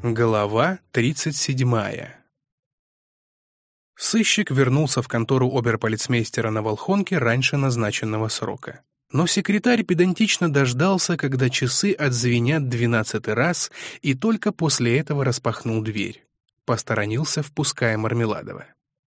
Глава 37. Сыщик вернулся в контору оберполицмейстера на Волхонке раньше назначенного срока. Но секретарь педантично дождался, когда часы отзвенят 12-й раз, и только после этого распахнул дверь. Посторонился, впуская Мармеладова.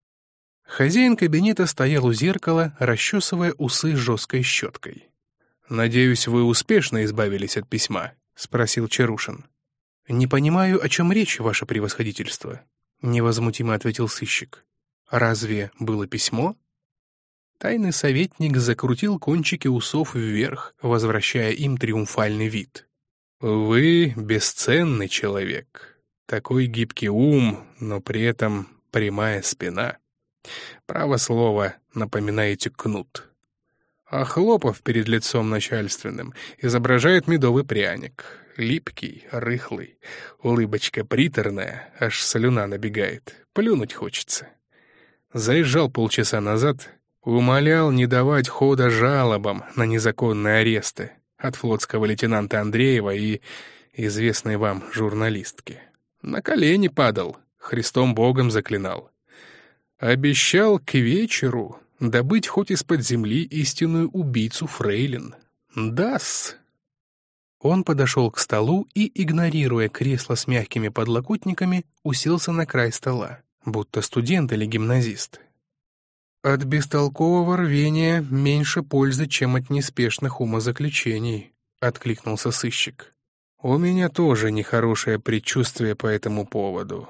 Хозяин кабинета стоял у зеркала, расчесывая усы жесткой щеткой. «Надеюсь, вы успешно избавились от письма?» — спросил Чарушин. «Не понимаю, о чем речь, ваше превосходительство», — невозмутимо ответил сыщик. «Разве было письмо?» Тайный советник закрутил кончики усов вверх, возвращая им триумфальный вид. «Вы бесценный человек. Такой гибкий ум, но при этом прямая спина. Право слово, напоминаете кнут. А Хлопов перед лицом начальственным изображает медовый пряник. Липкий, рыхлый, улыбочка приторная, аж слюна набегает, плюнуть хочется. Заезжал полчаса назад, умолял не давать хода жалобам на незаконные аресты от флотского лейтенанта Андреева и известной вам журналистки. На колени падал, Христом Богом заклинал. Обещал к вечеру добыть хоть из-под земли истинную убийцу фрейлин. Да-с. Он подошел к столу и, игнорируя кресло с мягкими подлокотниками, уселся на край стола, будто студент или гимназист. «От бестолкового рвения меньше пользы, чем от неспешных умозаключений», — откликнулся сыщик. «У меня тоже нехорошее предчувствие по этому поводу.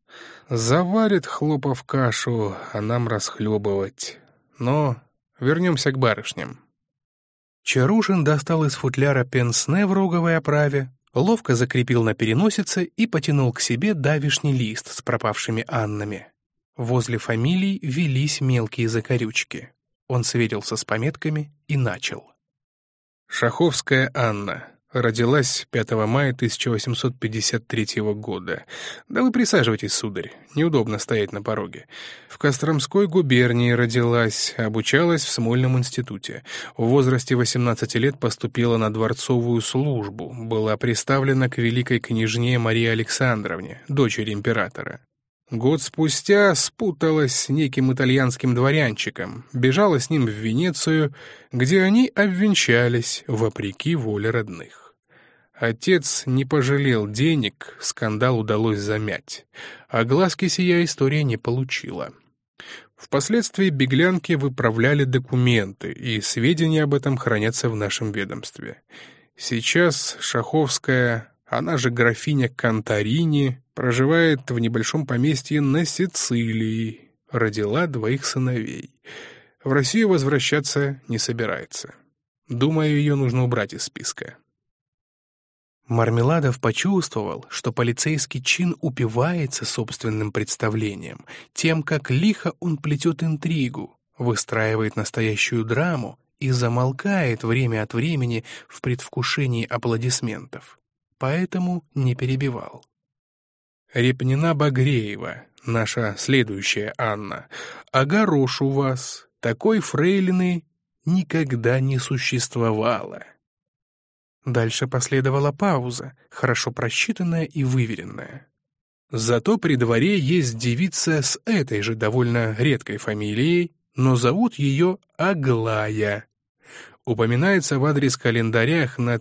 Заварит Хлопов кашу, а нам расхлебывать. Но вернемся к барышням». Чарушин достал из футляра пенсне в роговой оправе, ловко закрепил на переносице и потянул к себе давишний лист с пропавшими Аннами. Возле фамилий велись мелкие закорючки. Он сверился с пометками и начал. Шаховская Анна. Родилась 5 мая 1853 года. Да вы присаживайтесь, сударь, неудобно стоять на пороге. В Костромской губернии родилась, обучалась в Смольном институте. В возрасте 18 лет поступила на дворцовую службу, была приставлена к великой княжне Марии Александровне, дочери императора. Год спустя спуталась с неким итальянским дворянчиком, бежала с ним в Венецию, где они обвенчались, вопреки воле родных. Отец не пожалел денег, скандал удалось замять. Огласки сия история не получила. Впоследствии беглянки выправляли документы, и сведения об этом хранятся в нашем ведомстве. Сейчас Шаховская, она же графиня Конторини, проживает в небольшом поместье на Сицилии, родила 2 сыновей. В Россию возвращаться не собирается. Думаю, ее нужно убрать из списка. Мармеладов почувствовал, что полицейский чин упивается собственным представлением, тем, как лихо он плетет интригу, выстраивает настоящую драму и замолкает время от времени в предвкушении аплодисментов. Поэтому не перебивал. Репнина-Багреева, наша следующая Анна, а горош у вас, такой фрейлины никогда не существовало. Дальше последовала пауза, хорошо просчитанная и выверенная. Зато при дворе есть девица с этой же довольно редкой фамилией, но зовут ее Аглая. Упоминается в адрес-календарях на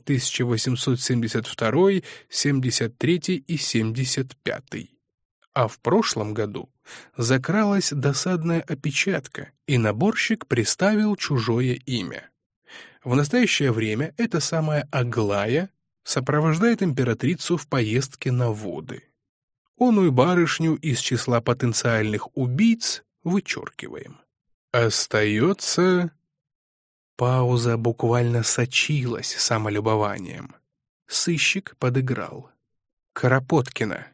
1872, 73 и 75. А в прошлом году закралась досадная опечатка, и наборщик приставил чужое имя. В настоящее время эта самая Аглая сопровождает императрицу в поездке на воды. Оную барышню из числа потенциальных убийц вычеркиваем. Остается... Пауза буквально сочилась самолюбованием. Сыщик подыграл. Кропоткина.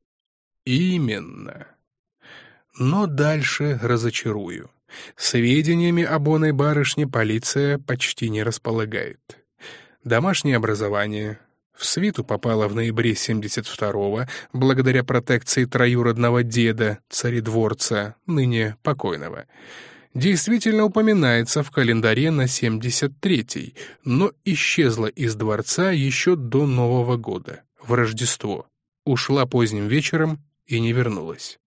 Именно. Но дальше разочарую. Сведениями об оной барышне полиция почти не располагает. Домашнее образование. В свиту попала в ноябре 72-го, благодаря протекции троюродного деда, царедворца, ныне покойного. Действительно упоминается в календаре на 73-й, но исчезла из дворца еще до Нового года, в Рождество. ушла поздним вечером и не вернулась.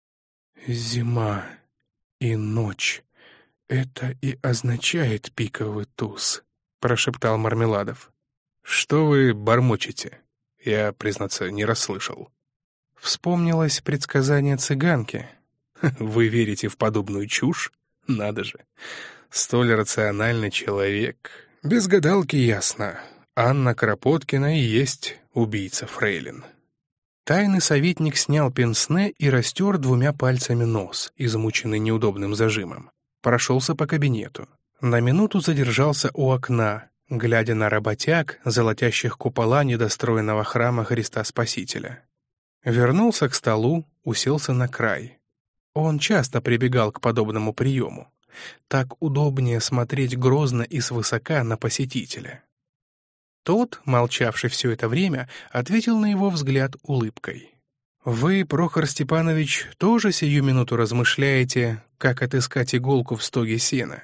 «Зима и ночь — это и означает пиковый туз», — прошептал Мармеладов. «Что вы бормочете? Я, признаться, не расслышал». Вспомнилось предсказание цыганки. Вы верите в подобную чушь? Надо же. Столь рациональный человек. Без гадалки ясно. Анна Кропоткина и есть убийца фрейлин. Тайный советник снял пенсне и растер 2 пальцами нос, измученный неудобным зажимом. Прошелся по кабинету. На минуту задержался у окна, глядя на работяг, золотящих купола недостроенного храма Христа Спасителя. Вернулся к столу, уселся на край. Он часто прибегал к подобному приему. Так удобнее смотреть грозно и свысока на посетителя. Тот, молчавший все это время, ответил на его взгляд улыбкой. «Вы, Прохор Степанович, тоже сию минуту размышляете, как отыскать иголку в стоге сена?»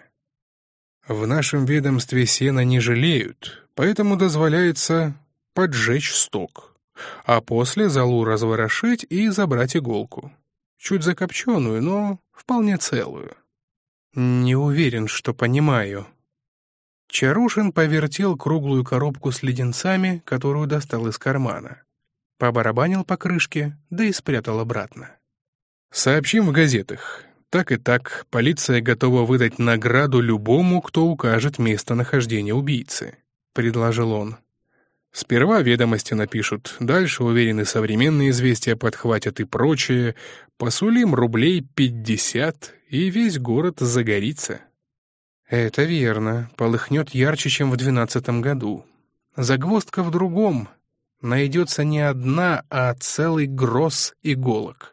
«В нашем ведомстве сена не жалеют, поэтому дозволяется поджечь стог, а после золу разворошить и забрать иголку. Чуть закопченную, но вполне целую». «Не уверен, что понимаю». Чарушин повертел круглую коробку с леденцами, которую достал из кармана. Побарабанил по крышке, да и спрятал обратно. «Сообщим в газетах. Так и так, полиция готова выдать награду любому, кто укажет местонахождение убийцы», — предложил он. «Сперва ведомости напишут, дальше, уверены, современные известия подхватят и прочее. Посулим рублей 50, и весь город загорится». «Это верно, полыхнет ярче, чем в 12 году. Загвоздка в другом. Найдется не одна, а целый гроз иголок».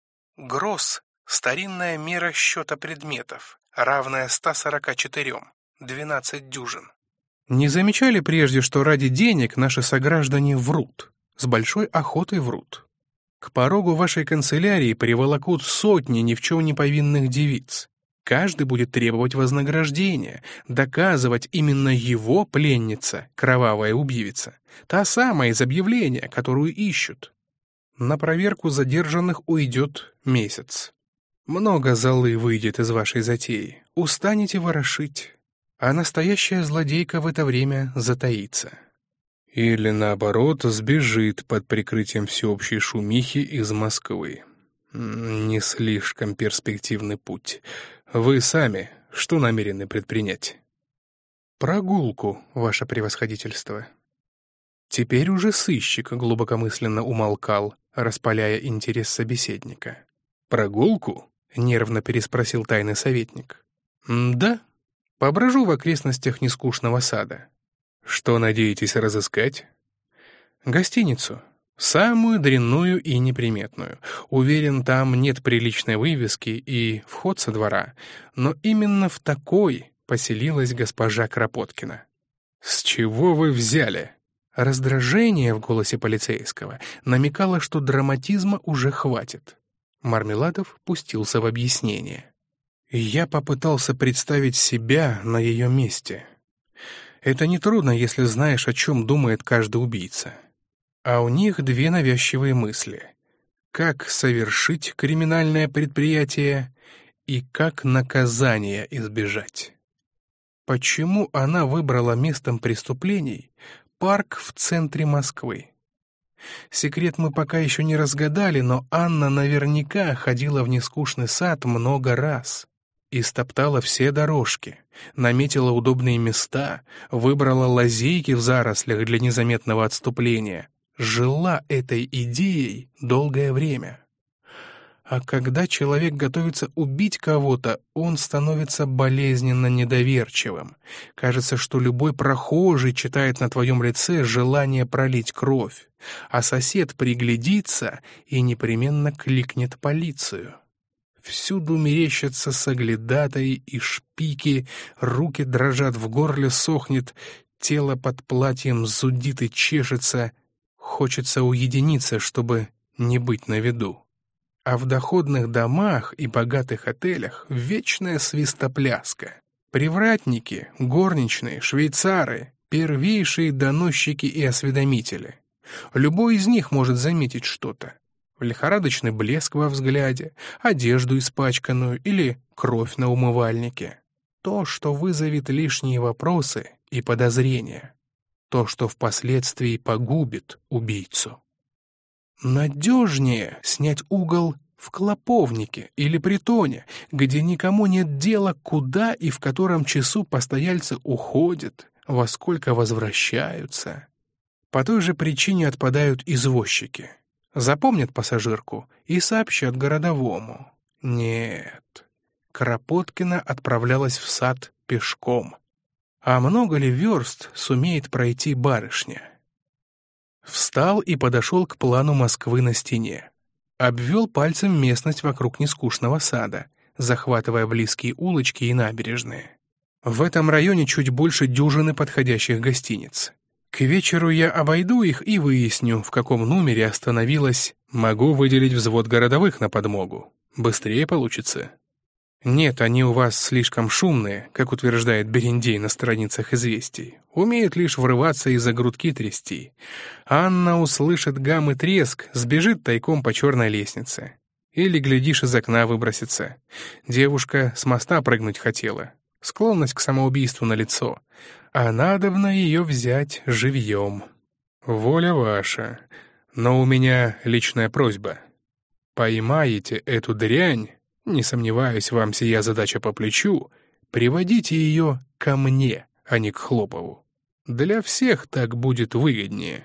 Гроз — старинная мера счета предметов, равная 144, 12 дюжин. Не замечали прежде, что ради денег наши сограждане врут, с большой охотой врут? К порогу вашей канцелярии приволокут сотни ни в чем не повинных девиц. Каждый будет требовать вознаграждения, доказывать именно его пленница, кровавая убивица, та самая из объявления, которую ищут. На проверку задержанных уйдет месяц. Много золы выйдет из вашей затеи, устанете ворошить, а настоящая злодейка в это время затаится. Или, наоборот, сбежит под прикрытием всеобщей шумихи из Москвы. Не слишком перспективный путь. Вы сами что намерены предпринять? Прогулку, ваше превосходительство. Теперь уже сыщик глубокомысленно умолкал, распаляя интерес собеседника. Прогулку? Нервно переспросил тайный советник. Да, поброжу в окрестностях нескучного сада. Что надеетесь разыскать? Гостиницу. Самую дрянную и неприметную. Уверен, там нет приличной вывески и вход со двора. Но именно в такой поселилась госпожа Кропоткина. «С чего вы взяли?» Раздражение в голосе полицейского намекало, что драматизма уже хватит. Мармеладов пустился в объяснение. «Я попытался представить себя на ее месте. Это нетрудно, если знаешь, о чем думает каждый убийца. А у них 2 навязчивые мысли. Как совершить криминальное предприятие и как наказание избежать. Почему она выбрала местом преступлений парк в центре Москвы? Секрет мы пока еще не разгадали, но Анна наверняка ходила в нескучный сад много раз. Истоптала все дорожки, наметила удобные места, выбрала лазейки в зарослях для незаметного отступления. Жила этой идеей долгое время. А когда человек готовится убить кого-то, он становится болезненно недоверчивым. Кажется, что любой прохожий читает на твоем лице желание пролить кровь, а сосед приглядится и непременно кликнет полицию. Всюду мерещатся соглядатаи и шпики, руки дрожат, в горле сохнет, тело под платьем зудит и чешется. Хочется уединиться, чтобы не быть на виду. А в доходных домах и богатых отелях вечная свистопляска. Привратники, горничные, швейцары, первейшие доносчики и осведомители. Любой из них может заметить что-то. Лихорадочный блеск во взгляде, одежду испачканную или кровь на умывальнике. То, что вызовет лишние вопросы и подозрения. То, что впоследствии погубит убийцу. Надежнее снять угол в клоповнике или притоне, где никому нет дела, куда и в котором часу постояльцы уходят, во сколько возвращаются. По той же причине отпадают извозчики. Запомнят пассажирку и сообщат городовому. Нет, Кропоткина отправлялась в сад пешком. А много ли верст сумеет пройти барышня? Встал и подошел к плану Москвы на стене. Обвел пальцем местность вокруг нескучного сада, захватывая близкие улочки и набережные. В этом районе чуть больше дюжины подходящих гостиниц. К вечеру я обойду их и выясню, в каком номере остановилась. Могу выделить взвод городовых на подмогу. Быстрее получится. Нет, они у вас слишком шумные, как утверждает Берендей на страницах «Известий». Умеют лишь врываться и за грудки трясти. Анна услышит гам и треск, сбежит тайком по черной лестнице. Или, глядишь, из окна выбросится. Девушка с моста прыгнуть хотела. Склонность к самоубийству налицо. А надобно ее взять живьем. Воля ваша. Но у меня личная просьба. Поймаете эту дрянь, не сомневаюсь, вам сия задача по плечу, приводите ее ко мне, а не к Хлопову. Для всех так будет выгоднее.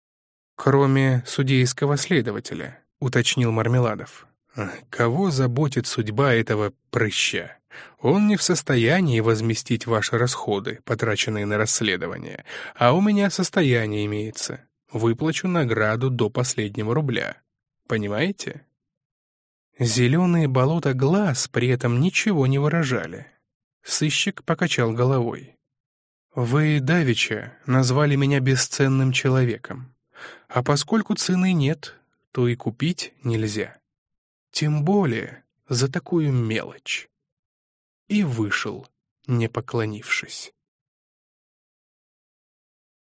Кроме судейского следователя, уточнил Мармеладов. Кого заботит судьба этого прыща? Он не в состоянии возместить ваши расходы, потраченные на расследование, а у меня состояние имеется. Выплачу награду до последнего рубля. Понимаете? Зеленые болота глаз при этом ничего не выражали. Сыщик покачал головой. «Вы давеча назвали меня бесценным человеком, а поскольку цены нет, то и купить нельзя. Тем более за такую мелочь». И вышел, не поклонившись.